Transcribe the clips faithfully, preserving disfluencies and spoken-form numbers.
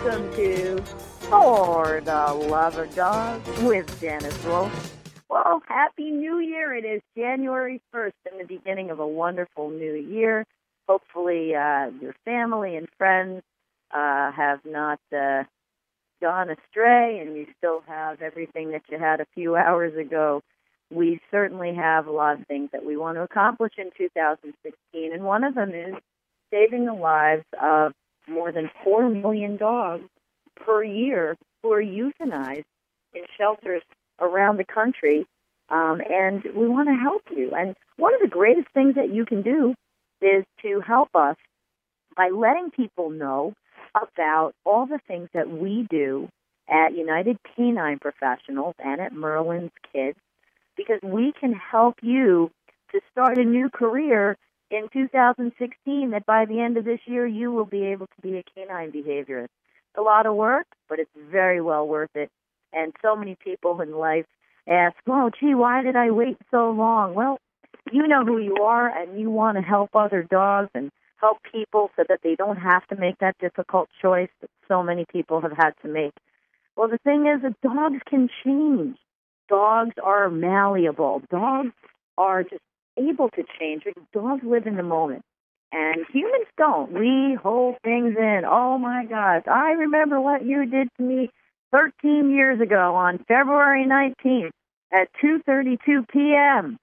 welcome to For the Love of Dogs with Janice Wolf. Well, Happy New Year. It is January first and the beginning of a wonderful new year. Hopefully uh, your family and friends uh, have not uh, gone astray and you still have everything that you had a few hours ago. We certainly have a lot of things that we want to accomplish in two thousand sixteen, and one of them is saving the lives of more than four million dogs per year who are euthanized in shelters around the country, um, and we want to help you. And one of the greatest things that you can do is to help us by letting people know about all the things that we do at United Canine Professionals and at Merlin's Kids, because we can help you to start a new career in two thousand sixteen, that by the end of this year you will be able to be a canine behaviorist. It's a lot of work, but it's very well worth it. And so many people in life ask, oh, gee, why did I wait so long? Well, you know who you are, and you want to help other dogs and help people so that they don't have to make that difficult choice that so many people have had to make. Well, the thing is that dogs can change. Dogs are malleable. Dogs are just able to change. Dogs live in the moment, and humans don't. We hold things in. Oh, my gosh, I remember what you did to me thirteen years ago on February nineteenth at two thirty-two p.m.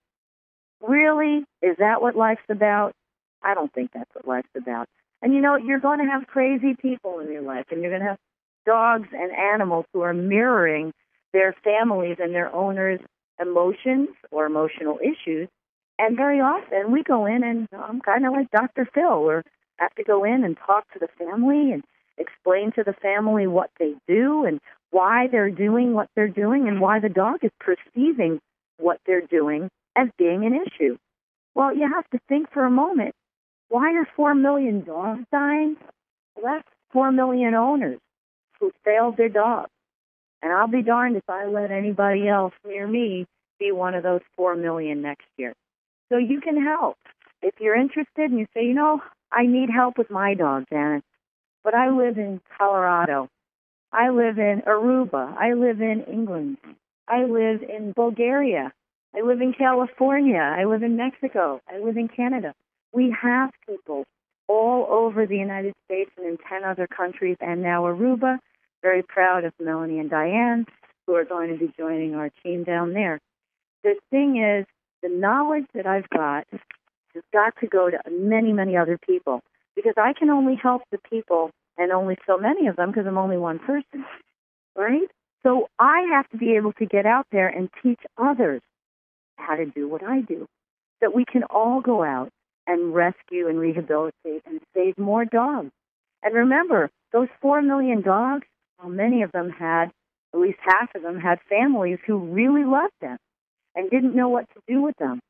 Really? Is that what life's about? I don't think that's what life's about. And, you know, you're going to have crazy people in your life, and you're going to have dogs and animals who are mirroring their families and their owners' emotions or emotional issues. And very often we go in and I'm kind of like Doctor Phil. We have to go in and talk to the family and explain to the family what they do and why they're doing what they're doing and why the dog is perceiving what they're doing as being an issue. Well, you have to think for a moment, why are four million dogs dying? Well, that's four million owners who failed their dogs. And I'll be darned if I let anybody else near me be one of those four million next year. So you can help. If you're interested and you say, you know, I need help with my dog, Janice, but I live in Colorado. I live in Aruba. I live in England. I live in Bulgaria. I live in California. I live in Mexico. I live in Canada. We have people all over the United States and in ten other countries, and now Aruba. Very proud of Melanie and Diane, who are going to be joining our team down there. The thing is, the knowledge that I've got has got to go to many, many other people, because I can only help the people, and only so many of them, because I'm only one person, right? So I have to be able to get out there and teach others how to do what I do, that we can all go out and rescue and rehabilitate and save more dogs. And remember, those four million dogs, well, many of them had, at least half of them had families who really loved them and didn't know what to do with them.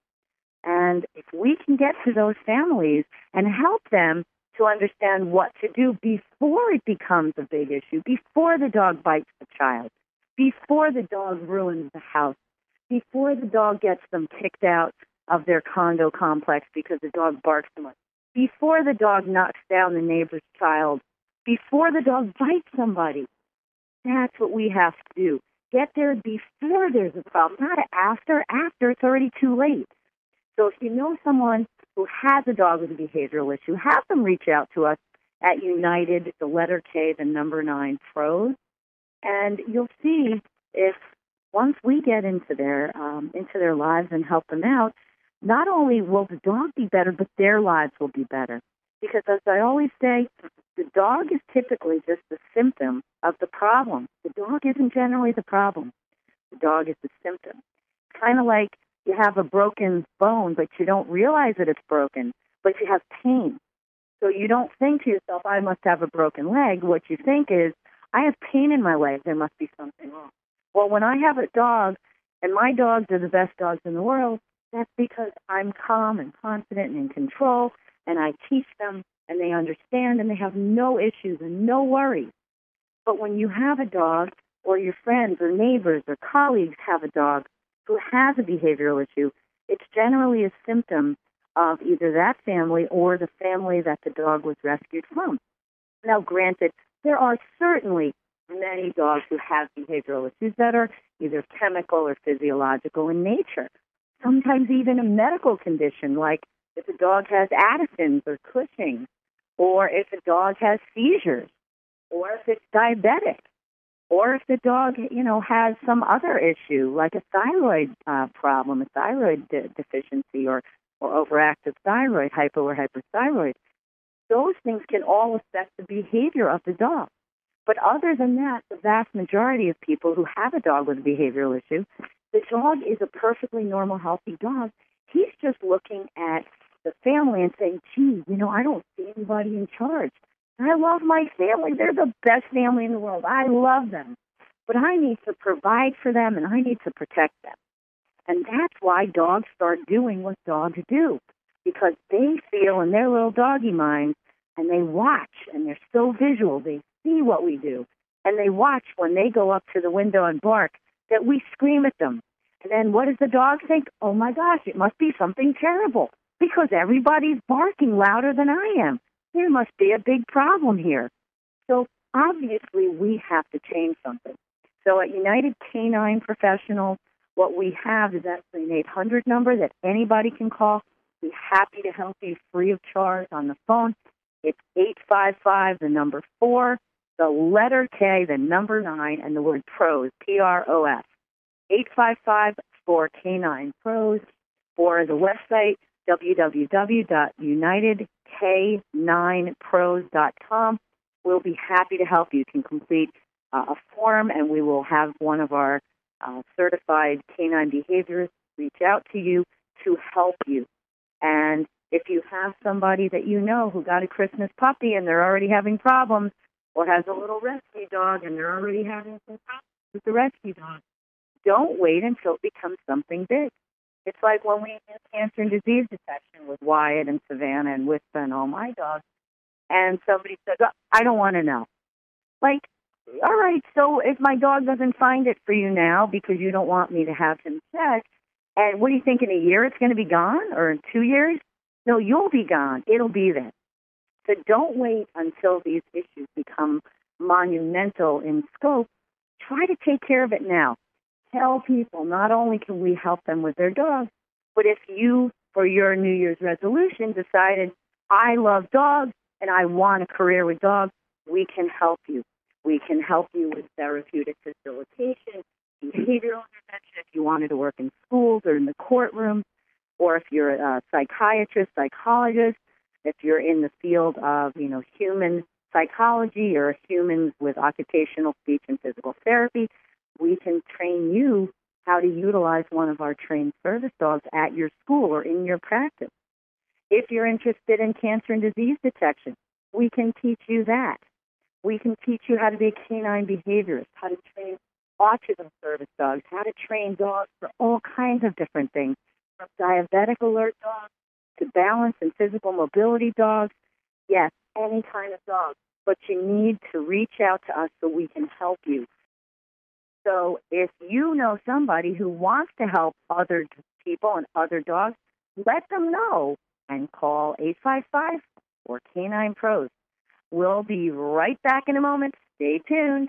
And if we can get to those families and help them to understand what to do before it becomes a big issue, before the dog bites the child, before the dog ruins the house, before the dog gets them kicked out of their condo complex because the dog barks too much, before the dog knocks down the neighbor's child, before the dog bites somebody, that's what we have to do. Get there before there's a problem, not after. After, it's already too late. So if you know someone who has a dog with a behavioral issue, have them reach out to us at United, the letter K, the number nine, Pros, and you'll see if once we get into their um, into their lives and help them out, not only will the dog be better, but their lives will be better. Because as I always say, the dog is typically just the symptom of the problem. The dog isn't generally the problem. The dog is the symptom. Kind of like you have a broken bone, but you don't realize that it's broken, but you have pain. So you don't think to yourself, I must have a broken leg. What you think is, I have pain in my leg. There must be something wrong. Well, when I have a dog, and my dogs are the best dogs in the world, that's because I'm calm and confident and in control, and I teach them, and they understand, and they have no issues and no worries. But when you have a dog, or your friends or neighbors or colleagues have a dog who has a behavioral issue, it's generally a symptom of either that family or the family that the dog was rescued from. Now, granted, There are certainly many dogs who have behavioral issues that are either chemical or physiological in nature. Sometimes even a medical condition, like if a dog has Addison's or Cushing's, or if a dog has seizures, or if it's diabetic, or if the dog, you know, has some other issue, like a thyroid uh, problem, a thyroid de- deficiency, or, or overactive thyroid, hypo or hyperthyroid. Those things can all affect the behavior of the dog. But other than that, the vast majority of people who have a dog with a behavioral issue, the dog is a perfectly normal, healthy dog. He's just looking at the family and saying, gee, you know, I don't see anybody in charge. I love my family. They're the best family in the world. I love them. But I need to provide for them, and I need to protect them. And that's why dogs start doing what dogs do, because they feel in their little doggy minds, and they watch, and they're so visual. They see what we do, and they watch when they go up to the window and bark that we scream at them. And then what does the dog think? Oh, my gosh, it must be something terrible, because everybody's barking louder than I am. There must be a big problem here. So obviously we have to change something. So at United Canine Professionals, what we have is actually an eight hundred number that anybody can call. We're happy to help you free of charge on the phone. It's eight five five, the number four, the letter K, the number nine, and the word PROS, P R O S. eight five five, four Canine PROS, or the website, w w w dot united k nine pros dot com. We'll be happy to help you. You can complete uh, a form, and we will have one of our uh, certified canine behaviorists reach out to you to help you. And if you have somebody that you know who got a Christmas puppy and they're already having problems, or has a little rescue dog and they're already having some problems with the rescue dog, don't wait until it becomes something big. It's like when we did cancer and disease detection with Wyatt and Savannah and Whisper and all my dogs, and somebody said, oh, I don't want to know. Like, all right, so if my dog doesn't find it for you now because you don't want me to have him checked, and what do you think, in a year it's going to be gone, or in two years? No, you'll be gone. It'll be there. So don't wait until these issues become monumental in scope. Try to take care of it now. Tell people not only can we help them with their dogs, but if you, for your New Year's resolution, decided, I love dogs and I want a career with dogs, we can help you. We can help you with therapeutic facilitation, behavioral intervention if you wanted to work in schools or in the courtroom, or if you're a psychiatrist, psychologist, if you're in the field of, you know, human psychology or humans with occupational speech and physical therapy, we can train you how to utilize one of our trained service dogs at your school or in your practice. If you're interested in cancer and disease detection, we can teach you that. We can teach you how to be a canine behaviorist, how to train autism service dogs, how to train dogs for all kinds of different things, from diabetic alert dogs to balance and physical mobility dogs. Yes, any kind of dog. But you need to reach out to us so we can help you. So if you know somebody who wants to help other people and other dogs, let them know and call eight five five, four Canine Pros. We'll be right back in a moment. Stay tuned.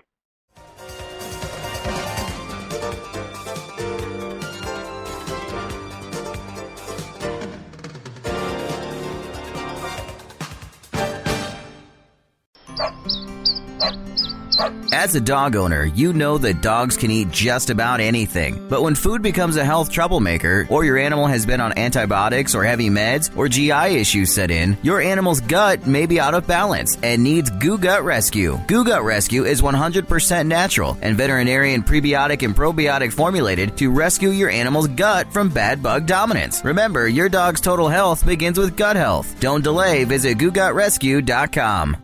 As a dog owner, you know that dogs can eat just about anything. But when food becomes a health troublemaker, or your animal has been on antibiotics or heavy meds, or G I issues set in, your animal's gut may be out of balance and needs Goo Gut Rescue. Goo Gut Rescue is one hundred percent natural and veterinarian prebiotic and probiotic formulated to rescue your animal's gut from bad bug dominance. Remember, your dog's total health begins with gut health. Don't delay. Visit goo gut rescue dot com.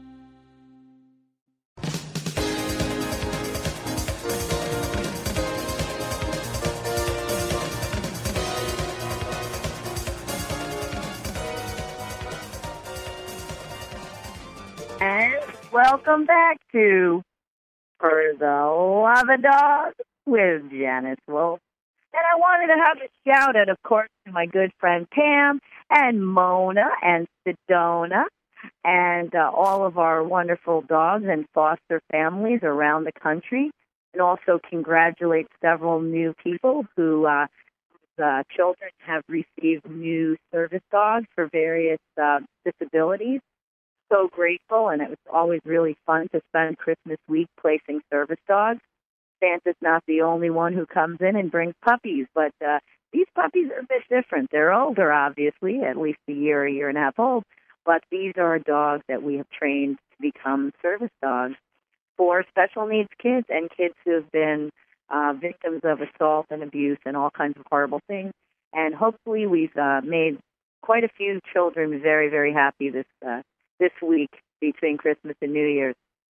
And welcome back to For the Love of Dogs with Janice Wolf. And I wanted to have a shout out, of course, to my good friend Pam and Mona and Sedona. and uh, all of our wonderful dogs and foster families around the country, and also congratulate several new people who uh, uh, children have received new service dogs for various uh, disabilities. So grateful, and it was always really fun to spend Christmas week placing service dogs. Santa's not the only one who comes in and brings puppies, but uh, these puppies are a bit different. They're older, obviously, at least a year, a year and a half old, but these are dogs that we have trained to become service dogs for special needs kids and kids who have been uh, victims of assault and abuse and all kinds of horrible things. And hopefully we've uh, made quite a few children very, very happy this uh, this week between Christmas and New Year's.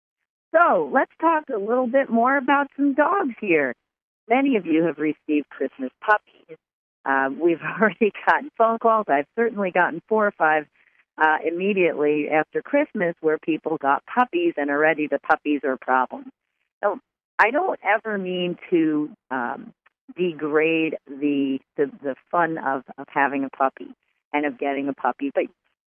So let's talk a little bit more about some dogs here. Many of you have received Christmas puppies. Uh, we've already gotten phone calls. I've certainly gotten four or five uh, immediately after Christmas where people got puppies and already the puppies are a problem. Now, I don't ever mean to um, degrade the, the the fun of, of having a puppy and of getting a puppy, but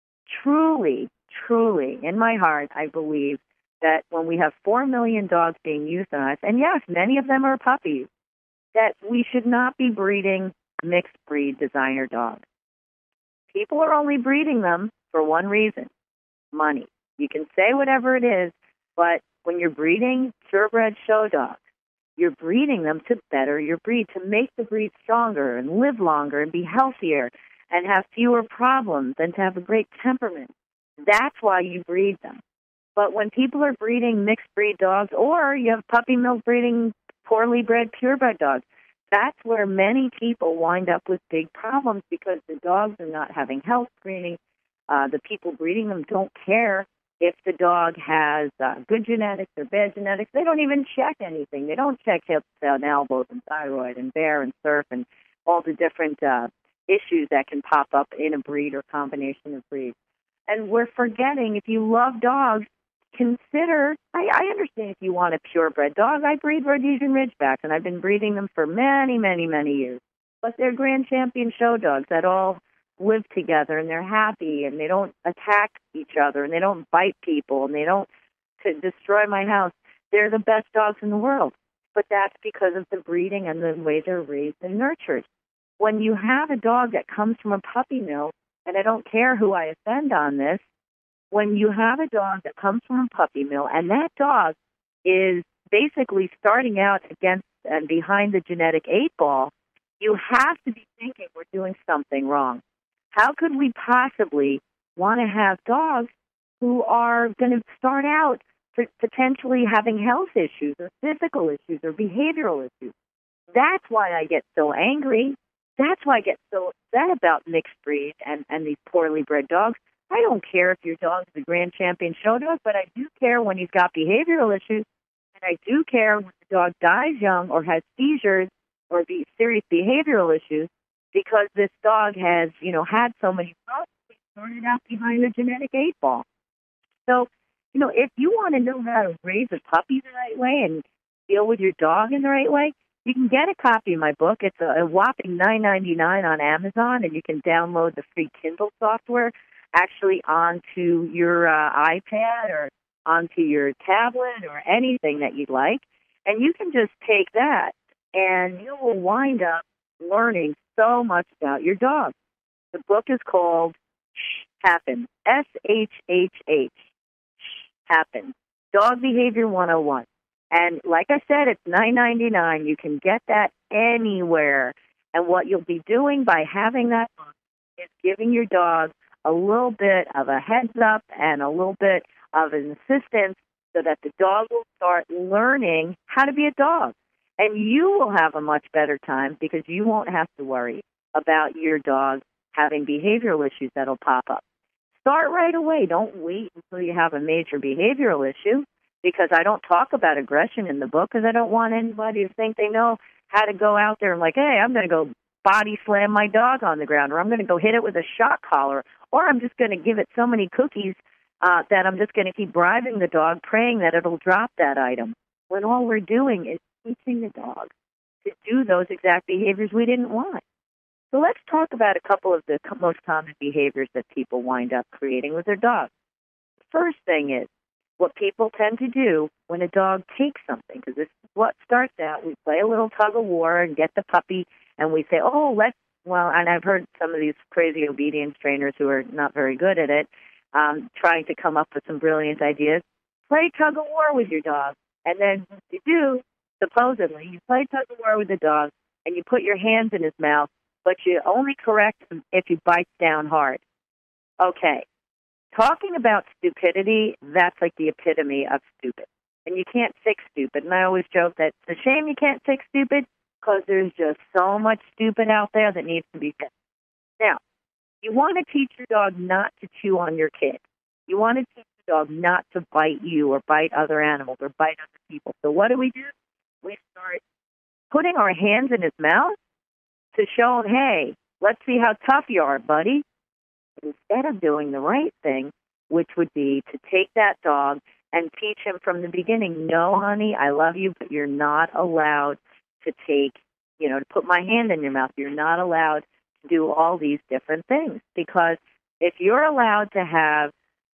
truly, truly, in my heart, I believe that when we have four million dogs being euthanized, and yes, many of them are puppies, that we should not be breeding mixed breed designer dogs. People are only breeding them for one reason, money. You can say whatever it is, but when you're breeding purebred show dogs, you're breeding them to better your breed, to make the breed stronger and live longer and be healthier and have fewer problems and to have a great temperament. That's why you breed them. But when people are breeding mixed breed dogs, or you have puppy mill breeding poorly bred purebred dogs, that's where many people wind up with big problems because the dogs are not having health screening. Uh, the people breeding them don't care if the dog has uh, good genetics or bad genetics. They don't even check anything. They don't check hips and elbows and thyroid and bear and surf and all the different uh, issues that can pop up in a breed or combination of breeds. And we're forgetting, if you love dogs, consider, I, I understand if you want a purebred dog. I breed Rhodesian Ridgebacks, and I've been breeding them for many, many, many years. But they're Grand Champion show dogs that all live together, and they're happy, and they don't attack each other, and they don't bite people, and they don't to destroy my house. They're the best dogs in the world. But that's because of the breeding and the way they're raised and nurtured. When you have a dog that comes from a puppy mill, and I don't care who I offend on this, when you have a dog that comes from a puppy mill, and that dog is basically starting out against and behind the genetic eight ball, you have to be thinking we're doing something wrong. How could we possibly want to have dogs who are going to start out potentially having health issues or physical issues or behavioral issues? That's why I get so angry. That's why I get so upset about mixed breed and, and these poorly bred dogs. I don't care if your dog is a Grand Champion show dog, but I do care when he's got behavioral issues, and I do care when the dog dies young or has seizures or be serious behavioral issues because this dog has, you know, had so many problems. He started out behind the genetic eight ball. So, you know, if you want to know how to raise a puppy the right way and deal with your dog in the right way, you can get a copy of my book. It's a, a whopping nine ninety-nine on Amazon, and you can download the free Kindle software actually onto your uh, iPad or onto your tablet or anything that you'd like. And you can just take that, and you will wind up learning so much about your dog. The book is called Shh Happen, S H H H, Shh Happen, Dog Behavior one oh one. And like I said, it's nine ninety-nine. You can get that anywhere. And what you'll be doing by having that book is giving your dog a little bit of a heads up and a little bit of an assistance so that the dog will start learning how to be a dog. And you will have a much better time because you won't have to worry about your dog having behavioral issues that'll pop up. Start right away. Don't wait until you have a major behavioral issue, because I don't talk about aggression in the book because I don't want anybody to think they know how to go out there and like, hey, I'm going to go body slam my dog on the ground, or I'm going to go hit it with a shock collar, or I'm just going to give it so many cookies uh, that I'm just going to keep bribing the dog, praying that it'll drop that item, when all we're doing is teaching the dog to do those exact behaviors we didn't want. So let's talk about a couple of the most common behaviors that people wind up creating with their dogs. first thing is what people tend to do when a dog takes something, because this is what starts out. We play a little tug of war and get the puppy, and we say, oh, let's, well, and I've heard some of these crazy obedience trainers who are not very good at it, um, trying to come up with some brilliant ideas. Play tug of war with your dog. And then what you do, supposedly, you play tug of war with the dog, and you put your hands in his mouth, but you only correct him if he bites down hard. Okay. Talking about stupidity, that's like the epitome of stupid. And you can't fix stupid. And I always joke that it's a shame you can't fix stupid because there's just so much stupid out there that needs to be fixed. Now, you want to teach your dog not to chew on your kid. You want to teach your dog not to bite you or bite other animals or bite other people. So what do we do? We start putting our hands in his mouth to show him, hey, let's see how tough you are, buddy. Instead of doing the right thing, which would be to take that dog and teach him from the beginning, no, honey, I love you, but you're not allowed to take, you know, to put my hand in your mouth. You're not allowed to do all these different things. Because if you're allowed to have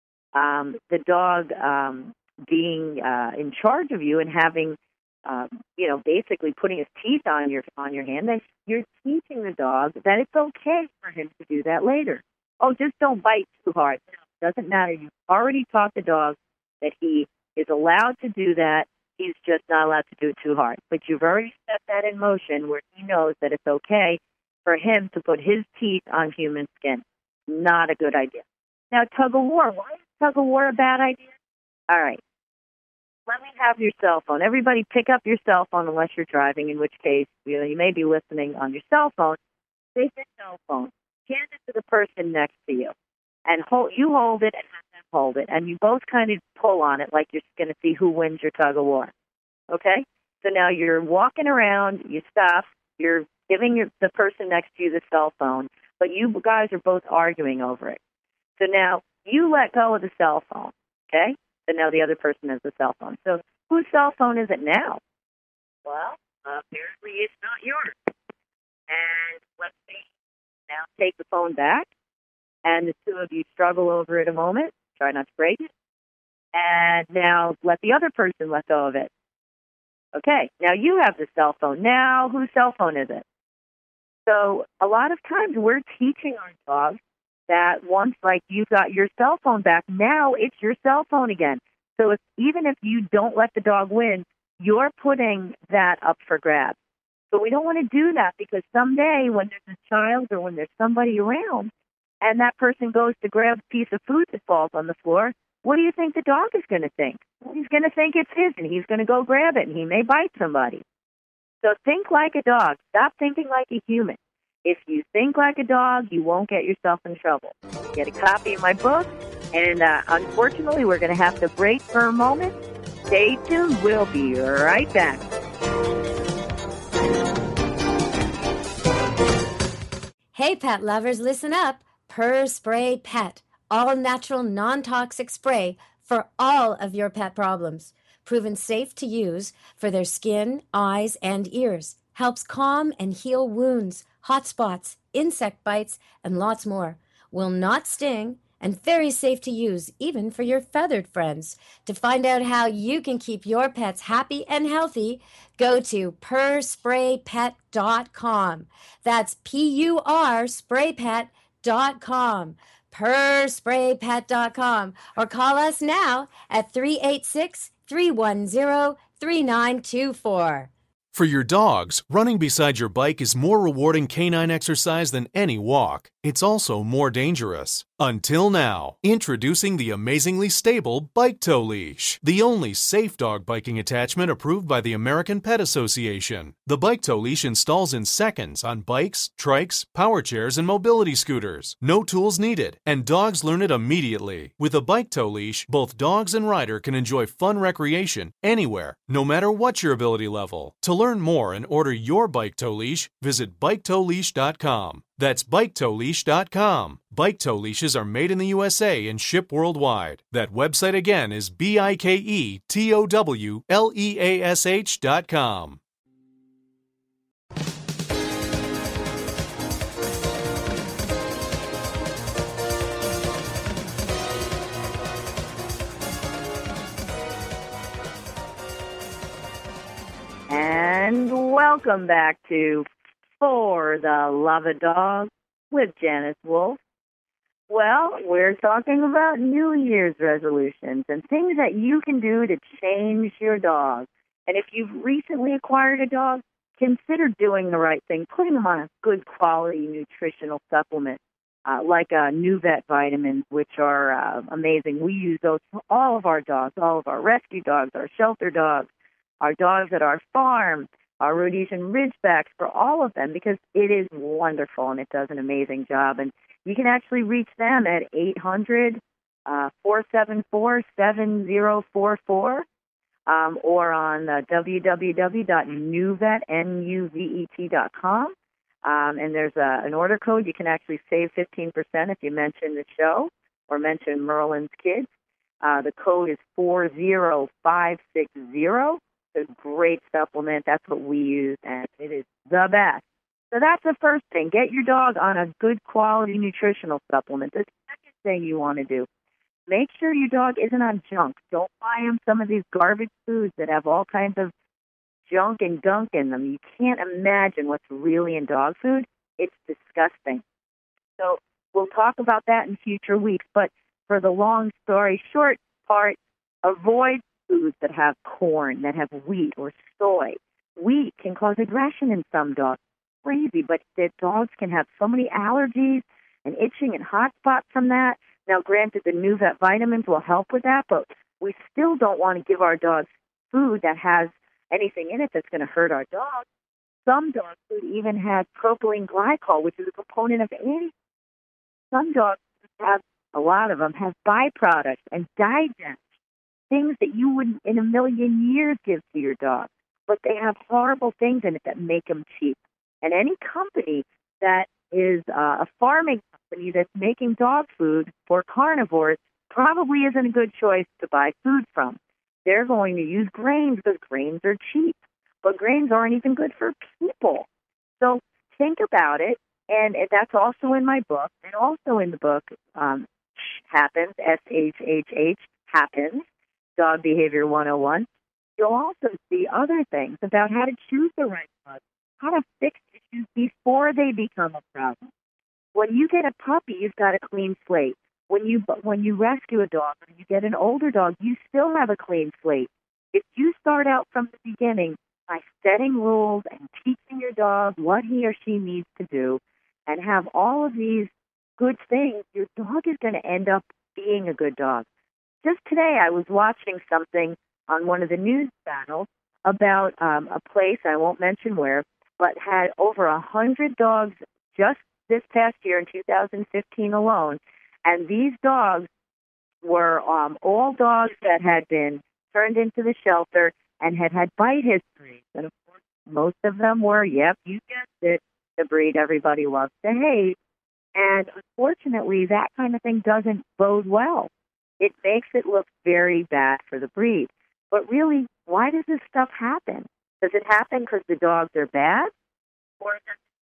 um, the dog um, being uh, in charge of you and having, uh, you know, basically putting his teeth on your on your hand, then you're teaching the dog that it's okay for him to do that later. Oh, just don't bite too hard. It doesn't matter. You've already taught the dog that he is allowed to do that. He's just not allowed to do it too hard. But you've already set that in motion where he knows that it's okay for him to put his teeth on human skin. Not a good idea. Now, tug of war. Why is tug of war a bad idea? All right. Let me have your cell phone. Everybody pick up your cell phone unless you're driving, in which case, you know, you may be listening on your cell phone. Take your cell phone. Hand it to the person next to you, and hold, you hold it and have them hold it, and you both kind of pull on it like you're going to see who wins your tug of war. Okay? So now you're walking around, you stop, you're giving your, the person next to you the cell phone, but you guys are both arguing over it. So now you let go of the cell phone, okay? So now the other person has the cell phone. So whose cell phone is it now? Well, apparently it's not yours. And let's see. Now take the phone back, and the two of you struggle over it a moment. Try not to break it. And now let the other person let go of it. Okay, now you have the cell phone. Now whose cell phone is it? So a lot of times we're teaching our dogs that once, like, you got your cell phone back, now it's your cell phone again. So if, even if you don't let the dog win, you're putting that up for grabs. But we don't want to do that because someday when there's a child or when there's somebody around and that person goes to grab a piece of food that falls on the floor, what do you think the dog is going to think? Well, he's going to think it's his and he's going to go grab it and he may bite somebody. So think like a dog. Stop thinking like a human. If you think like a dog, you won't get yourself in trouble. Get a copy of my book. And uh, unfortunately, we're going to have to break for a moment. Stay tuned. We'll be right back. Hey, pet lovers, listen up. Purr Spray Pet, all natural, non-toxic spray for all of your pet problems. Proven safe to use for their skin, eyes, and ears. Helps calm and heal wounds, hot spots, insect bites, and lots more. Will not sting and very safe to use, even for your feathered friends. To find out how you can keep your pets happy and healthy, go to purr spray pet dot com. That's P U R spray pet dot com. purr spray pet dot com. Or call us now at three eight six, three one zero, three nine two four. For your dogs, running beside your bike is more rewarding canine exercise than any walk. It's also more dangerous. Until now, introducing the amazingly stable Bike Tow Leash, the only safe dog biking attachment approved by the American Pet Association. The Bike Tow Leash installs in seconds on bikes, trikes, power chairs, and mobility scooters. No tools needed, and dogs learn it immediately. With a Bike Tow Leash, both dogs and rider can enjoy fun recreation anywhere, no matter what your ability level. To learn more and order your Bike Tow Leash, visit bike tow leash dot com. That's bike tow leash dot com. Bike Tow Leashes are made in the U S A and ship worldwide. That website again is B I K E T O W L E A S H dot com. Welcome back to For the Love of Dogs with Janice Wolf. Well, we're talking about New Year's resolutions and things that you can do to change your dog. And if you've recently acquired a dog, consider doing the right thing, putting them on a good quality nutritional supplement, uh, like uh, NuVet vitamins, which are uh, amazing. We use those for all of our dogs, all of our rescue dogs, our shelter dogs, our dogs at our farm, our Rhodesian Ridgebacks, for all of them, because it is wonderful and it does an amazing job. And you can actually reach them at eight hundred, four seven four, seven zero four four um, or on uh, w w w dot nuvet dot com. Um, and there's a, an order code. You can actually save fifteen percent if you mention the show or mention Merlin's Kids. Uh, the code is four zero five six zero. It's a great supplement. That's what we use, and it is the best. So that's the first thing. Get your dog on a good quality nutritional supplement. The second thing you want to do, make sure your dog isn't on junk. Don't buy him some of these garbage foods that have all kinds of junk and gunk in them. You can't imagine what's really in dog food. It's disgusting. So we'll talk about that in future weeks. But for the long story short part, avoid foods that have corn, that have wheat or soy. Wheat can cause aggression in some dogs. Crazy, but the dogs can have so many allergies and itching and hot spots from that. Now, granted, the NuVet vitamins will help with that, but we still don't want to give our dogs food that has anything in it that's going to hurt our dog. Some dog food even has propylene glycol, which is a component of any. Some dogs have, a lot of them, have byproducts and digest, things that you wouldn't in a million years give to your dog. But they have horrible things in it that make them cheap. And any company that is uh, a farming company that's making dog food for carnivores probably isn't a good choice to buy food from. They're going to use grains because grains are cheap, but grains aren't even good for people. So think about it, and that's also in my book, and also in the book, um, Happens, S H H H, Happens, Dog Behavior one oh one. You'll also see other things about how to choose the right dog, how to fix issues before they become a problem. When you get a puppy, you've got a clean slate. When you when you rescue a dog or you get an older dog, you still have a clean slate. If you start out from the beginning by setting rules and teaching your dog what he or she needs to do and have all of these good things, your dog is going to end up being a good dog. Just today, I was watching something on one of the news channels about um, a place, I won't mention where, but had over a hundred dogs just this past year in two thousand fifteen alone. And these dogs were um, all dogs that had been turned into the shelter and had had bite histories. And of course, most of them were, yep, you guessed it, the breed everybody loves to hate. And unfortunately, that kind of thing doesn't bode well. It makes it look very bad for the breed. But really, why does this stuff happen? Does it happen because the dogs are bad? Or does it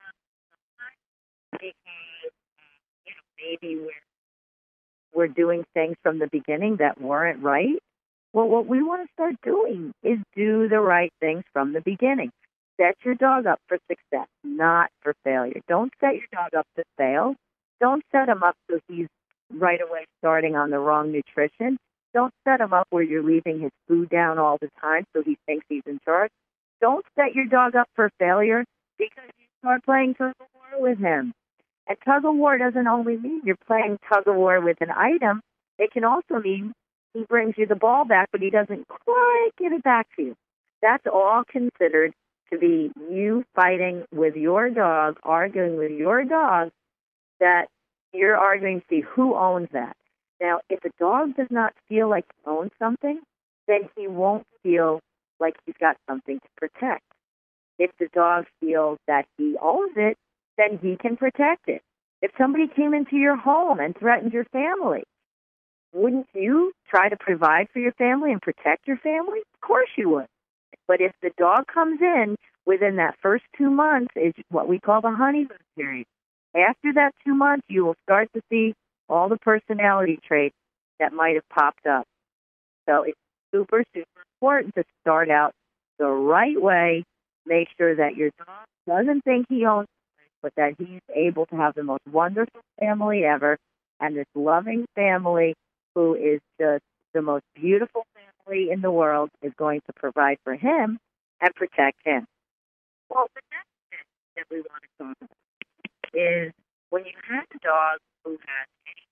happen because, you know, maybe we're, we're doing things from the beginning that weren't right? Well, what we want to start doing is do the right things from the beginning. Set your dog up for success, not for failure. Don't set your dog up to fail. Don't set him up so he's right away starting on the wrong nutrition. Don't set him up where you're leaving his food down all the time so he thinks he's in charge. Don't set your dog up for failure because you start playing tug-of-war with him. And tug-of-war doesn't only mean you're playing tug-of-war with an item. It can also mean he brings you the ball back, but he doesn't quite give it back to you. That's all considered to be you fighting with your dog, arguing with your dog, that you're arguing to see who owns that. Now, if a dog does not feel like he owns something, then he won't feel like he's got something to protect. If the dog feels that he owns it, then he can protect it. If somebody came into your home and threatened your family, wouldn't you try to provide for your family and protect your family? Of course you would. But if the dog comes in within that first two months, is what we call the honeymoon period. After that two months, you will start to see all the personality traits that might have popped up. So it's super, super important to start out the right way Make sure that your dog doesn't think he owns it, but that he's able to have the most wonderful family ever, and this loving family who is just the most beautiful family in the world is going to provide for him and protect him. Well, the next thing that we want to talk about is when you have a dog who has any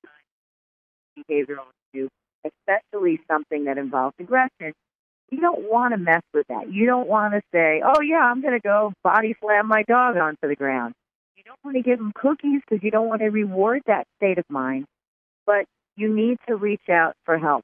kind of behavioral issue, especially something that involves aggression, you don't want to mess with that. You don't want to say, oh, yeah, I'm going to go body slam my dog onto the ground. You don't want to give him cookies because you don't want to reward that state of mind. But you need to reach out for help.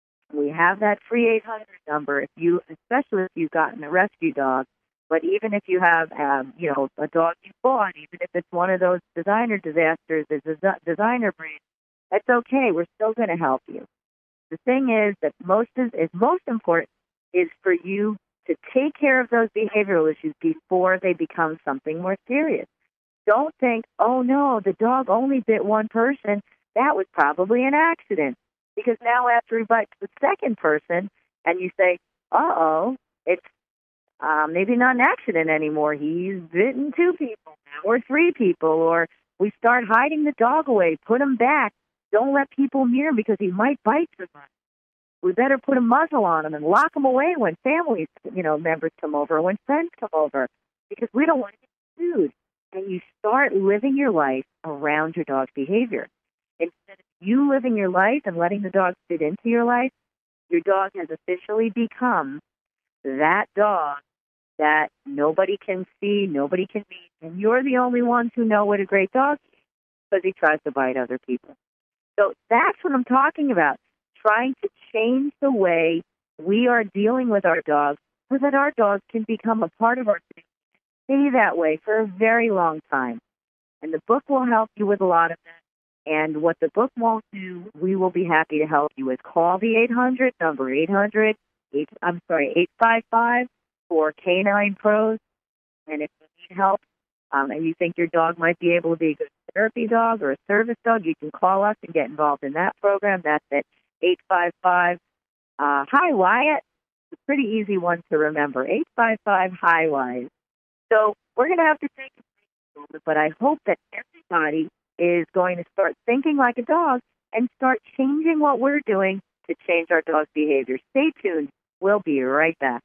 We have that free eight hundred number, if you, especially if you've gotten a rescue dog. But even if you have, um, you know, a dog you bought, even if it's one of those designer disasters, it's a designer breed, that's okay. We're still going to help you. The thing is that most is, is most important is for you to take care of those behavioral issues before they become something more serious. Don't think, oh, no, the dog only bit one person. That was probably an accident. Because now after he bites the second person and you say, uh-oh, it's uh, maybe not an accident anymore. He's bitten two people now or three people. Or we start hiding the dog away. Put him back. Don't let people near him because he might bite someone. We better put a muzzle on him and lock him away when family, you know, members come over, when friends come over, because we don't want to get sued. And you start living your life around your dog's behavior. Instead of you living your life and letting the dog fit into your life, your dog has officially become that dog that nobody can see, nobody can meet, and you're the only ones who know what a great dog is because he tries to bite other people. So that's what I'm talking about. Trying to change the way we are dealing with our dogs so that our dogs can become a part of our family, stay that way for a very long time. And the book will help you with a lot of that. And what the book won't do, we will be happy to help you with. Call the eight hundred number, eight hundred, eight, I'm sorry, eight five five for Canine Pros. And if you need help um, and you think your dog might be able to be a good therapy dog or a service dog, you can call us and get involved in that program. That's it. eight five five, uh, hi, Wyatt. It's a pretty easy one to remember. eight five five, hi, Wyatt. So we're going to have to take a break, but I hope that everybody is going to start thinking like a dog and start changing what we're doing to change our dog's behavior. Stay tuned. We'll be right back.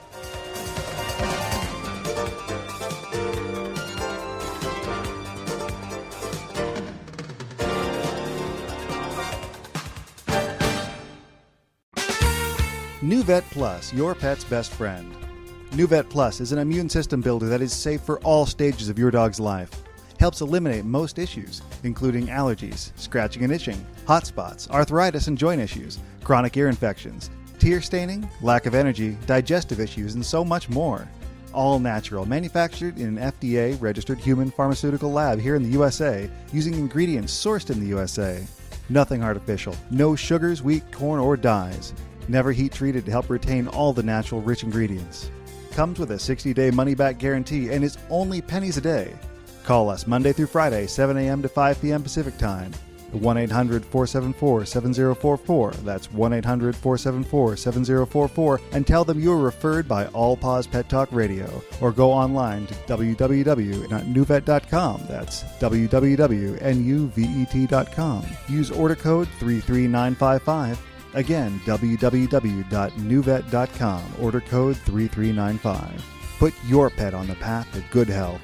NuVet Plus, your pet's best friend. NuVet Plus is an immune system builder that is safe for all stages of your dog's life. Helps eliminate most issues, including allergies, scratching and itching, hot spots, arthritis and joint issues, chronic ear infections, tear staining, lack of energy, digestive issues, and so much more. All natural, manufactured in an F D A-registered human pharmaceutical lab here in the U S A, using ingredients sourced in the U S A. Nothing artificial, no sugars, wheat, corn, or dyes. Never heat treated to help retain all the natural rich ingredients. Comes with a sixty-day money-back guarantee and is only pennies a day. Call us Monday through Friday, seven a.m. to five p.m. Pacific Time. one eight hundred, four seven four, seven zero four four. That's one eight hundred, four seven four, seven zero four four. And tell them you were referred by All Paws Pet Talk Radio. Or go online to w w w dot nuvet dot com. That's w w w dot nuvet dot com. Use order code three three nine five five. Again, w w w dot nuvet dot com. Order code three three nine five. Put your pet on the path to good health.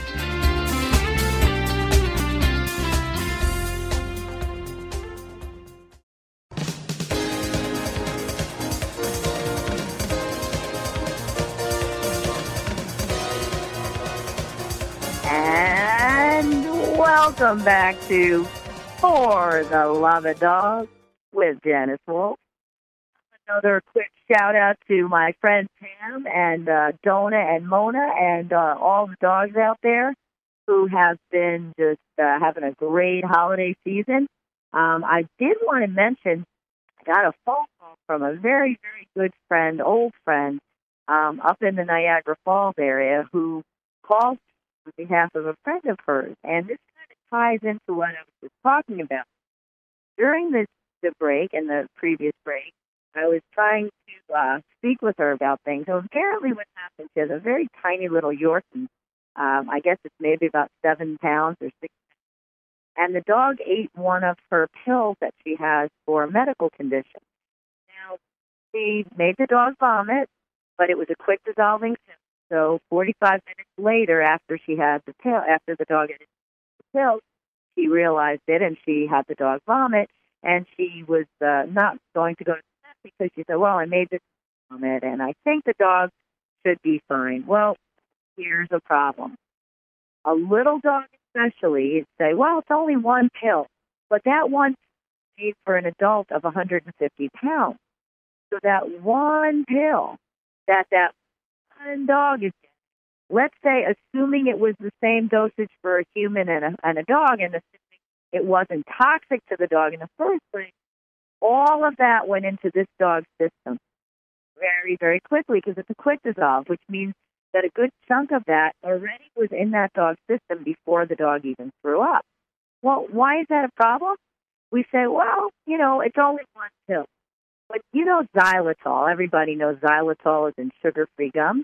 And welcome back to For the Love of Dogs with Janice Wolf. Another quick shout out to my friend Pam and uh, Donna and Mona and uh, all the dogs out there who have been just uh, having a great holiday season. Um, I did want to mention I got a phone call from a very, very good friend, old friend, um, up in the Niagara Falls area who called on behalf of a friend of hers. And this kind of ties into what I was just talking about. During this the break and the previous break, I was trying to uh, speak with her about things. So apparently what happened, she has a very tiny little Yorkie. Um, I guess it's maybe about seven pounds or six. And the dog ate one of her pills that she has for a medical condition. Now, she made the dog vomit, but it was a quick dissolving symptom. So forty-five minutes later, after she had the pill, after the dog had the pill, she realized it, and she had the dog vomit, and she was uh, not going to go to the vet because she said, well, I made this vomit, and I think the dog should be fine. Well, here's a problem. A little dog especially, you'd say, well, it's only one pill, but that one made for an adult of one hundred fifty pounds. So that one pill that that one dog is getting, let's say, assuming it was the same dosage for a human and a, and a dog, and assuming it wasn't toxic to the dog in the first place, all of that went into this dog's system very, very quickly because it's a quick dissolve, which means that a good chunk of that already was in that dog's system before the dog even threw up. Well, why is that a problem? We say, well, you know, it's only one pill. But you know xylitol, everybody knows xylitol is in sugar-free gum.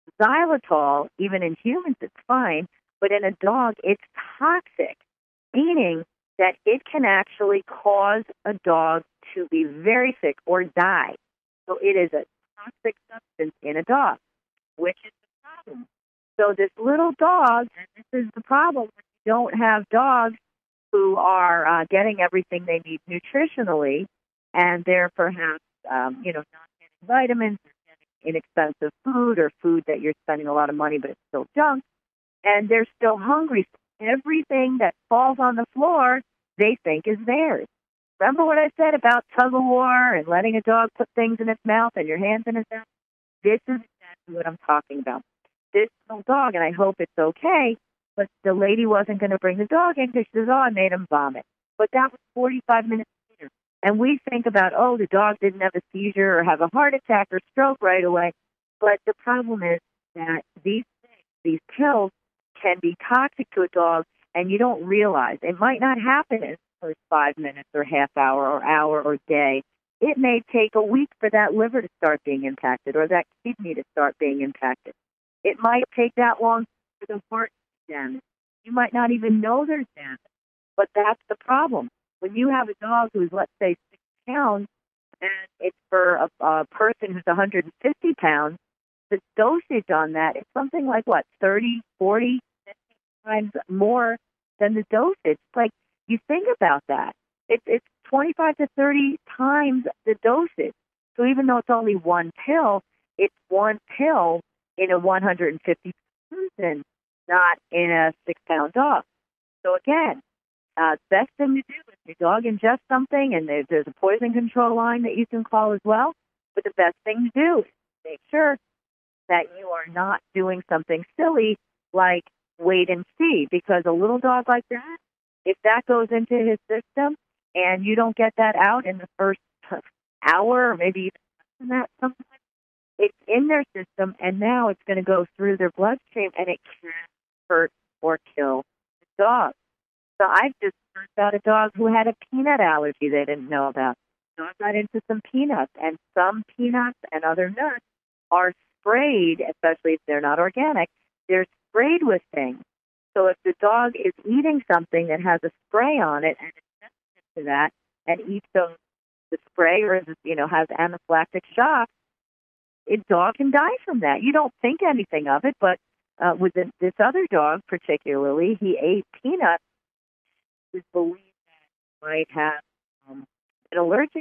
Xylitol, even in humans, it's fine, but in a dog, it's toxic, meaning that it can actually cause a dog to be very sick or die. So it is a toxic substance in a dog, which is the problem. So this little dog, and this is the problem when you don't have dogs who are uh, getting everything they need nutritionally, and they're perhaps, um, you know, not getting vitamins, or getting inexpensive food, or food that you're spending a lot of money, but it's still junk, and they're still hungry. So everything that falls on the floor, they think is theirs. Remember what I said about tug-of-war and letting a dog put things in its mouth and your hands in its mouth? This is exactly what I'm talking about. This little dog, and I hope it's okay, but the lady wasn't going to bring the dog in because she says, oh, I made him vomit. But that was forty-five minutes later. And we think about, oh, the dog didn't have a seizure or have a heart attack or stroke right away. But the problem is that these things, these pills can be toxic to a dog, and you don't realize. It might not happen in the first five minutes or half hour or hour or day. It may take a week for that liver to start being impacted or that kidney to start being impacted. It might take that long for the heart to damage. You might not even know there's damage. But that's the problem. When you have a dog who's, let's say, six pounds, and it's for a, a person who's one hundred fifty pounds, the dosage on that is something like, what, thirty, forty, fifty times more than the dosage. Like, you think about that. It's, it's twenty-five to thirty times the dosage. So even though it's only one pill, it's one pill in a one hundred fifty person, not in a six-pound dog. So again, uh, best thing to do is your dog ingests something, and there, there's a poison control line that you can call as well. But the best thing to do is make sure that you are not doing something silly like wait and see, because a little dog like that, if that goes into his system and you don't get that out in the first hour or maybe even less than that sometimes, it's in their system, and now it's going to go through their bloodstream, and it can hurt or kill the dog. So I've just heard about a dog who had a peanut allergy they didn't know about. The dog got into some peanuts, and some peanuts and other nuts are sprayed, especially if they're not organic, they're sprayed with things. So if the dog is eating something that has a spray on it and it's sensitive to that and eats those, the spray or, you know, has anaphylactic shock, a dog can die from that. You don't think anything of it, but uh, with the, this other dog particularly, he ate peanuts. It's believed that he might have um, been allergic.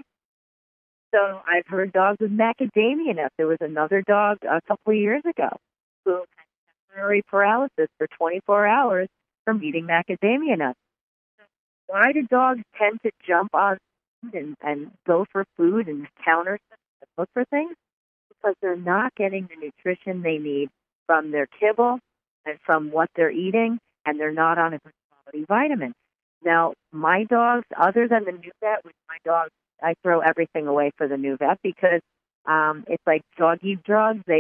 So I've heard dogs with macadamia nuts. There was another dog a couple of years ago who had temporary paralysis for twenty-four hours from eating macadamia nuts. So why do dogs tend to jump on food and, and go for food and counter stuff and look for things? Because they're not getting the nutrition they need from their kibble and from what they're eating, and they're not on a good quality vitamin. Now, my dogs, other than the NuVet, which my dogs, I throw everything away for the NuVet because um, it's like dog-eat drugs. They,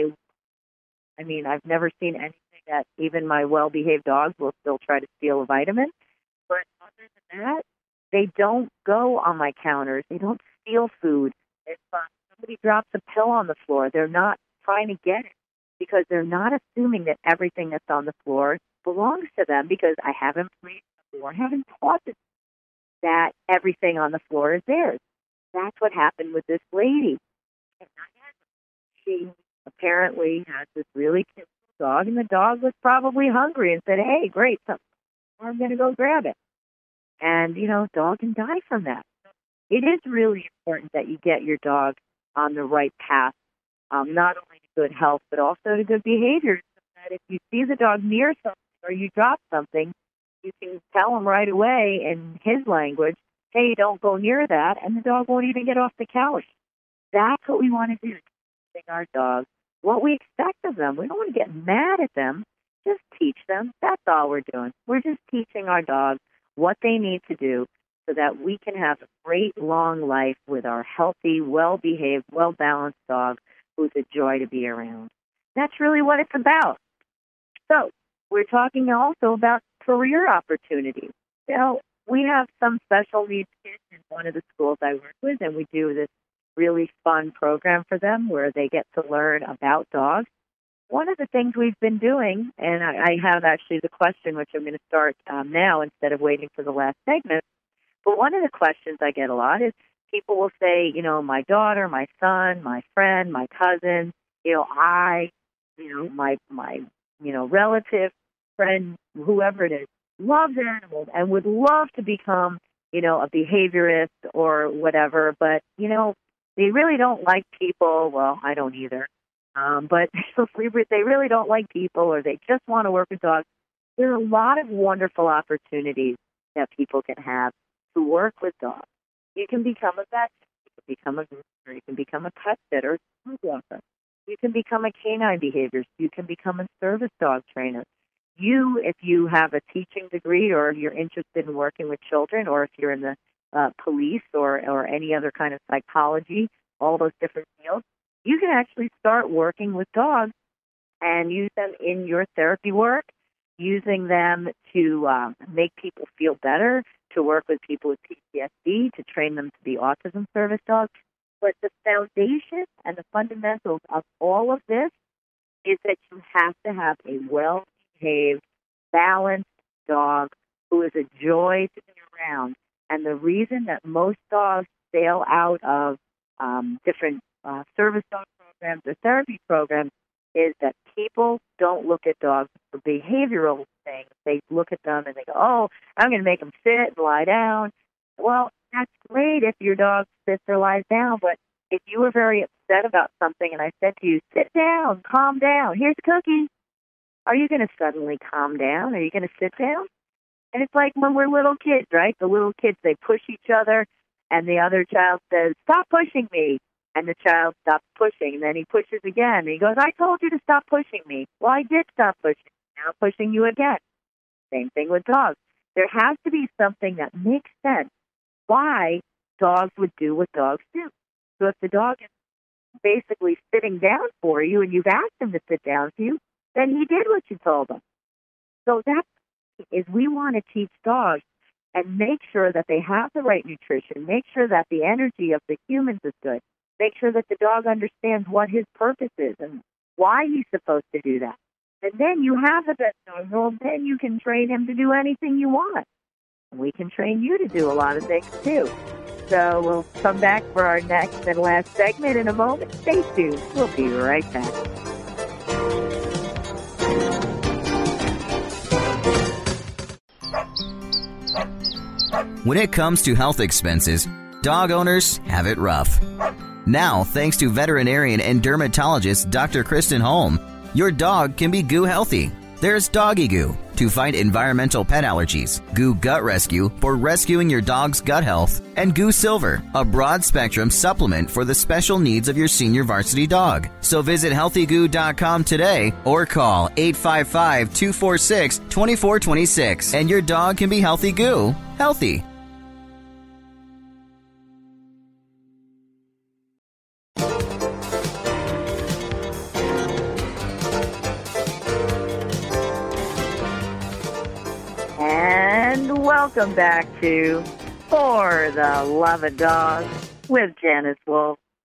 I mean, I've never seen anything that even my well-behaved dogs will still try to steal a vitamin. But other than that, they don't go on my counters. They don't steal food. If uh, somebody drops a pill on the floor, they're not trying to get it because they're not assuming that everything that's on the floor belongs to them, because I haven't played before, haven't taught them that everything on the floor is theirs. That's what happened with this lady. She apparently has this really cute dog, and the dog was probably hungry and said, hey, great, so I'm going to go grab it. And, you know, dog can die from that. It is really important that you get your dog on the right path, um, not only to good health, but also to good behavior. So that if you see the dog near something or you drop something, you can tell him right away in his language, hey, don't go near that, and the dog won't even get off the couch. That's what we want to do, teaching our dogs what we expect of them. We don't want to get mad at them. Just teach them. That's all we're doing. We're just teaching our dogs what they need to do so that we can have a great long life with our healthy, well-behaved, well-balanced dog who's a joy to be around. That's really what it's about. So we're talking also about career opportunities. You know, we have some special needs kids in one of the schools I work with, and we do this really fun program for them where they get to learn about dogs. One of the things we've been doing, and I, I have actually the question, which I'm going to start um, now instead of waiting for the last segment, but one of the questions I get a lot is people will say, you know, my daughter, my son, my friend, my cousin, you know, I, you know, my, my, you know, relative, friend, whoever it is, loves animals and would love to become, you know, a behaviorist or whatever, but, you know, they really don't like people. Well, I don't either. Um, but they really don't like people, or they just want to work with dogs. There are a lot of wonderful opportunities that people can have to work with dogs. You can become a vet, you can become a groomer, you can become a pet sitter, you can become a canine behaviorist, you can become a service dog trainer. You, if you have a teaching degree or you're interested in working with children, or if you're in the uh, police or, or any other kind of psychology, all those different fields, you can actually start working with dogs and use them in your therapy work, using them to um, make people feel better, to work with people with P T S D, to train them to be autism service dogs. But the foundation and the fundamentals of all of this is that you have to have a well-behaved, balanced dog who is a joy to be around. And the reason that most dogs sail out of um, different Uh, service dog programs or therapy programs is that people don't look at dogs for behavioral things. They look at them and they go, oh, I'm going to make them sit and lie down. Well, that's great if your dog sits or lies down, but if you were very upset about something and I said to you, sit down, calm down, here's a cookie, are you going to suddenly calm down? Are you going to sit down? And it's like when we're little kids, right? The little kids, they push each other, and the other child says, stop pushing me. And the child stops pushing, and then he pushes again. And he goes, I told you to stop pushing me. Well, I did stop pushing. Now I'm pushing you again. Same thing with dogs. There has to be something that makes sense why dogs would do what dogs do. So if the dog is basically sitting down for you and you've asked him to sit down for you, then he did what you told him. So that is, we want to teach dogs and make sure that they have the right nutrition, make sure that the energy of the humans is good. Make sure that the dog understands what his purpose is and why he's supposed to do that. And then you have the best dog, well, then you can train him to do anything you want. And we can train you to do a lot of things, too. So we'll come back for our next and last segment in a moment. Stay tuned. We'll be right back. When it comes to health expenses, dog owners have it rough. Now, thanks to veterinarian and dermatologist Doctor Kristen Holm, your dog can be Goo Healthy. There's Doggy Goo to fight environmental pet allergies, Goo Gut Rescue for rescuing your dog's gut health, and Goo Silver, a broad-spectrum supplement for the special needs of your senior varsity dog. So visit healthy goo dot com today or call eight five five, two four six, two four two six and your dog can be Healthy Goo Healthy. Welcome back to For the Love of Dogs with Janice Wolf.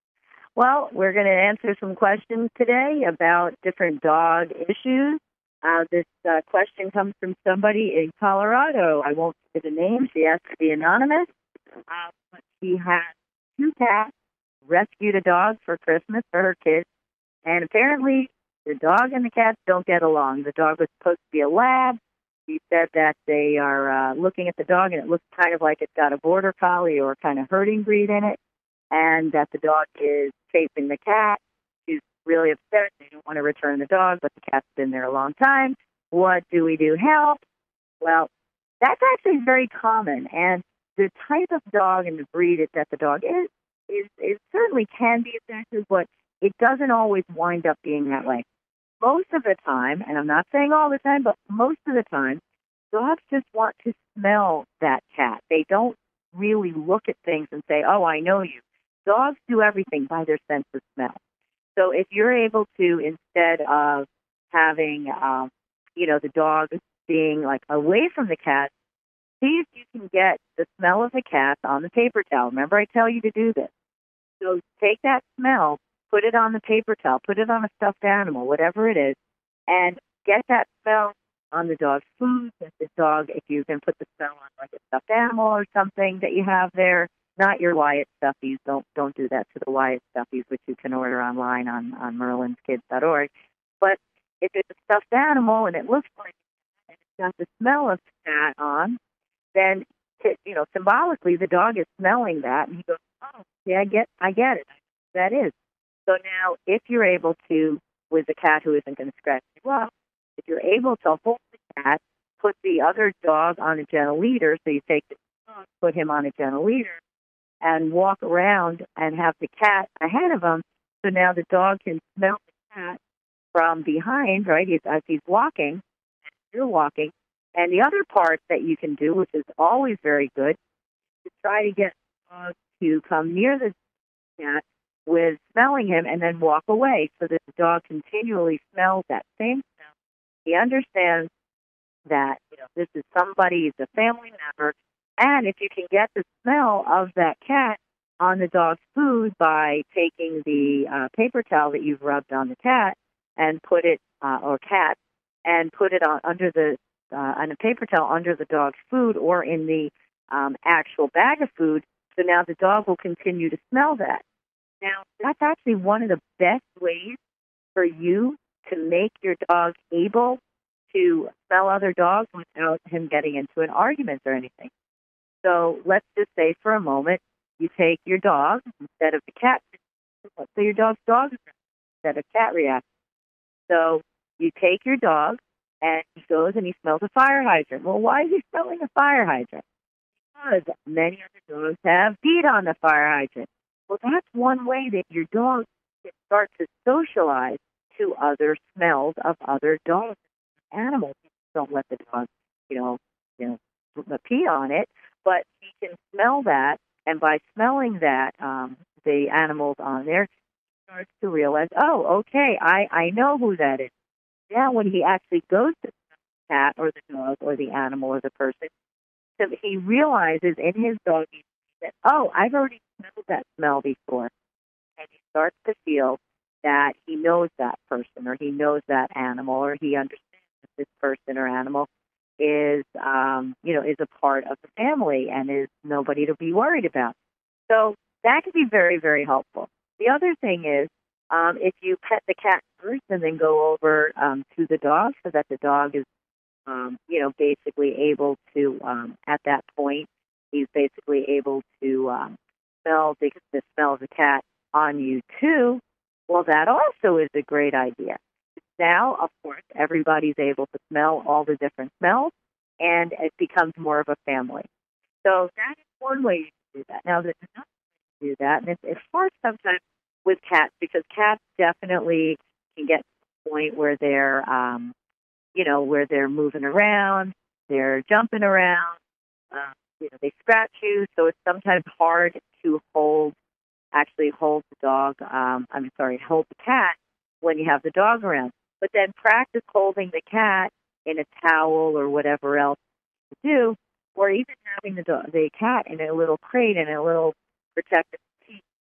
Well, we're going to answer some questions today about different dog issues. Uh, this uh, question comes from somebody in Colorado. I won't say the name. She has to be anonymous. Uh, but she has two cats, rescued a dog for Christmas for her kids, and apparently the dog and the cats don't get along. The dog was supposed to be a lab. She said that they are uh, looking at the dog, and it looks kind of like it's got a border collie or kind of herding breed in it, and that the dog is chasing the cat. She's really upset. They don't want to return the dog, but the cat's been there a long time. What do we do? Help. Well, that's actually very common, and the type of dog and the breed that the dog is, is, is certainly can be effective, but it doesn't always wind up being that way. Most of the time, and I'm not saying all the time, but most of the time, dogs just want to smell that cat. They don't really look at things and say, oh, I know you. Dogs do everything by their sense of smell. So if you're able to, instead of having, um, you know, the dog being like away from the cat, see if you can get the smell of the cat on the paper towel. Remember, I tell you to do this. So take that smell, put it on the paper towel, put it on a stuffed animal, whatever it is, and get that smell on the dog's food. If the dog, if you can put the smell on like a stuffed animal or something that you have there, not your Wyatt Stuffies. Don't don't do that to the Wyatt Stuffies, which you can order online on, on merlins kids dot org. But if it's a stuffed animal and it looks like and it's got the smell of the cat on, then, you know, symbolically the dog is smelling that, and he goes, oh, yeah, I get, I get it. That is. So now, if you're able to, with the cat who isn't going to scratch you up, if you're able to hold the cat, put the other dog on a gentle leader, so you take the dog, put him on a gentle leader, and walk around and have the cat ahead of him, so now the dog can smell the cat from behind, right, he's, as he's walking, you're walking. And the other part that you can do, which is always very good, is try to get the dog to come near the cat with smelling him and then walk away so that the dog continually smells that same smell. He understands that, you know, this is somebody, he's a family member, and if you can get the smell of that cat on the dog's food by taking the uh, paper towel that you've rubbed on the cat and put it, uh, or cat, and put it on under the, uh, on a paper towel under the dog's food or in the um, actual bag of food, so now the dog will continue to smell that. Now, that's actually one of the best ways for you to make your dog able to smell other dogs without him getting into an argument or anything. So let's just say for a moment, you take your dog instead of the cat. Let's say your dog's dog instead of cat reaction. So you take your dog and he goes and he smells a fire hydrant. Well, why is he smelling a fire hydrant? Because many other dogs have peed on the fire hydrant. Well, that's one way that your dog can start to socialize to other smells of other dogs and animals. Don't let the dog, you know, you know, pee on it, but he can smell that, and by smelling that, um, the animals on there, he starts to realize, oh, okay, I, I know who that is. Now, when he actually goes to the cat or the dog or the animal or the person, so he realizes in his dog that, oh, I've already smelled that smell before. And he starts to feel that he knows that person or he knows that animal or he understands that this person or animal is, um, you know, is a part of the family and is nobody to be worried about. So that can be very, very helpful. The other thing is, um, if you pet the cat first and then go over um, to the dog so that the dog is, um, you know, basically able to, um, at that point, he's basically able to um, smell the, the smell of the cat on you too, well, that also is a great idea. Now, of course, everybody's able to smell all the different smells, and it becomes more of a family. So that is one way you can do that. Now, there's another way to do that, and it's, it's hard sometimes with cats because cats definitely can get to the point where they're, um, you know, where they're moving around, they're jumping around, uh, you know, they scratch you, so it's sometimes hard to hold, actually hold the dog, um, I'm sorry, hold the cat when you have the dog around. But then practice holding the cat in a towel or whatever else to do, or even having the dog, the cat in a little crate in a little protective seat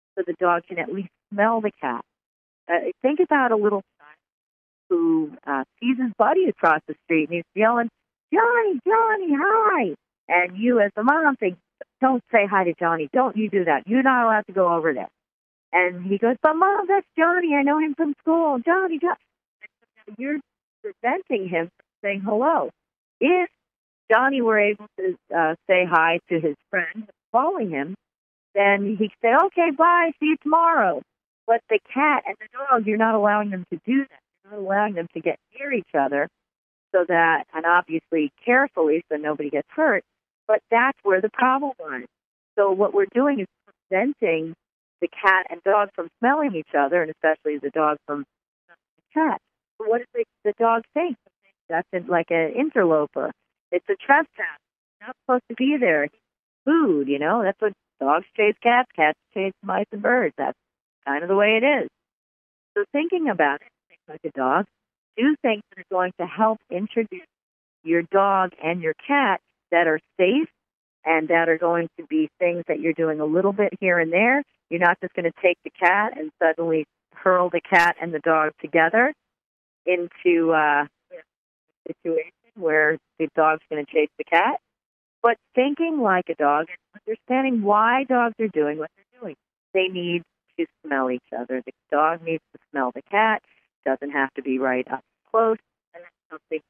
so the dog can at least smell the cat. Uh, think about a little son who uh, sees his buddy across the street and he's yelling, Johnny, Johnny, hi. And you as the mom think, don't say hi to Johnny. Don't you do that. You're not allowed to go over there. And he goes, but Mom, that's Johnny. I know him from school. Johnny, Johnny. You're preventing him from saying hello. If Johnny were able to uh, say hi to his friend calling him, then he'd say, okay, bye, see you tomorrow. But the cat and the dog, you're not allowing them to do that. You're not allowing them to get near each other so that, and obviously carefully so nobody gets hurt, but that's where the problem lies. So what we're doing is preventing the cat and dog from smelling each other, and especially the dog from the cat. So what does the, the dog think? That's like an interloper. It's a trespass. It's not supposed to be there. It's food, you know. That's what dogs chase cats. Cats chase mice and birds. That's kind of the way it is. So thinking about it, think like a dog. Do things that are going to help introduce your dog and your cat that are safe and that are going to be things that you're doing a little bit here and there. You're not just going to take the cat and suddenly hurl the cat and the dog together into uh, a situation where the dog's going to chase the cat. But thinking like a dog and understanding why dogs are doing what they're doing. They need to smell each other. The dog needs to smell the cat. Doesn't have to be right up close. And that's something.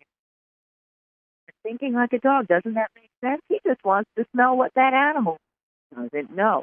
Thinking like a dog, doesn't that make sense? He just wants to smell what that animal doesn't know.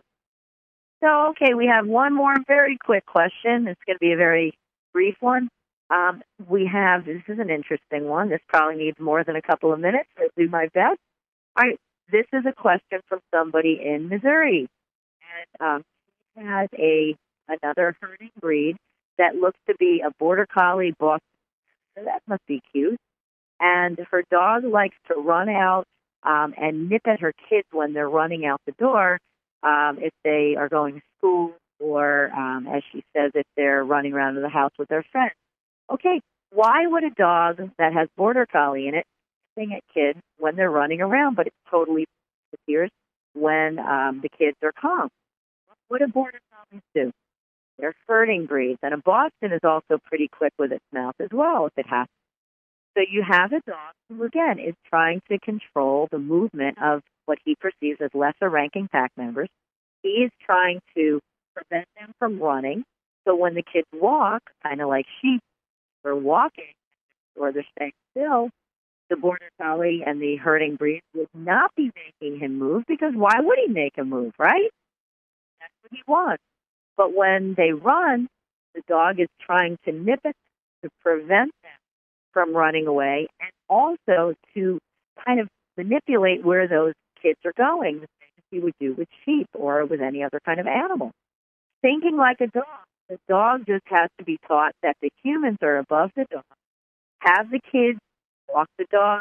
So, okay, we have one more very quick question. It's going to be a very brief one. Um, we have, this is an interesting one. This probably needs more than a couple of minutes. I'll do my best. All right, this is a question from somebody in Missouri. And um, she has a another herding breed that looks to be a Border Collie Boston. So that must be cute. And her dog likes to run out um, and nip at her kids when they're running out the door, um, if they are going to school or, um, as she says, if they're running around to the house with their friends. Okay, why would a dog that has Border Collie in it sing at kids when they're running around, but it totally disappears when um, the kids are calm? What do Border Collies do? They're herding breeds, and a Boston is also pretty quick with its mouth as well if it has to. So you have a dog who, again, is trying to control the movement of what he perceives as lesser-ranking pack members. He is trying to prevent them from running. So when the kids walk, kind of like sheep, are walking or they're staying still, the Border Collie and the herding breed would not be making him move because why would he make him move, right? That's what he wants. But when they run, the dog is trying to nip it to prevent them from running away and also to kind of manipulate where those kids are going, the same as he would do with sheep or with any other kind of animal. Thinking like a dog, the dog just has to be taught that the humans are above the dog. Have the kids walk the dog,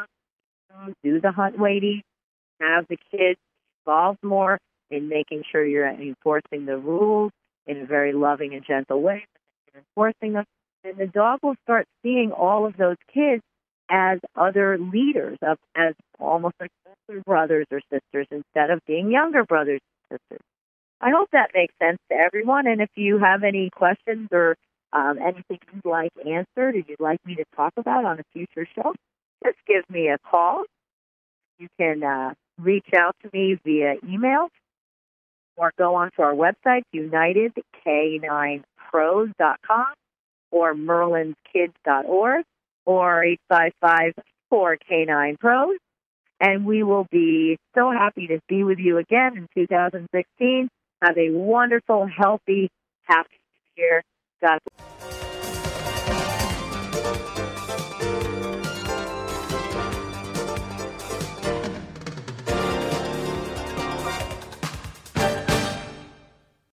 do the hunt waiting, have the kids involved more in making sure you're enforcing the rules in a very loving and gentle way, you're enforcing them. And the dog will start seeing all of those kids as other leaders, of, as almost like older brothers or sisters instead of being younger brothers and sisters. I hope that makes sense to everyone. And if you have any questions or um, anything you'd like answered or you'd like me to talk about on a future show, just give me a call. You can uh, reach out to me via email or go onto our website, united K nine pros dot com. or merlins kids dot org or eight five five, four K nine pros. And we will be so happy to be with you again in two thousand sixteen. Have a wonderful, healthy, happy year. God bless.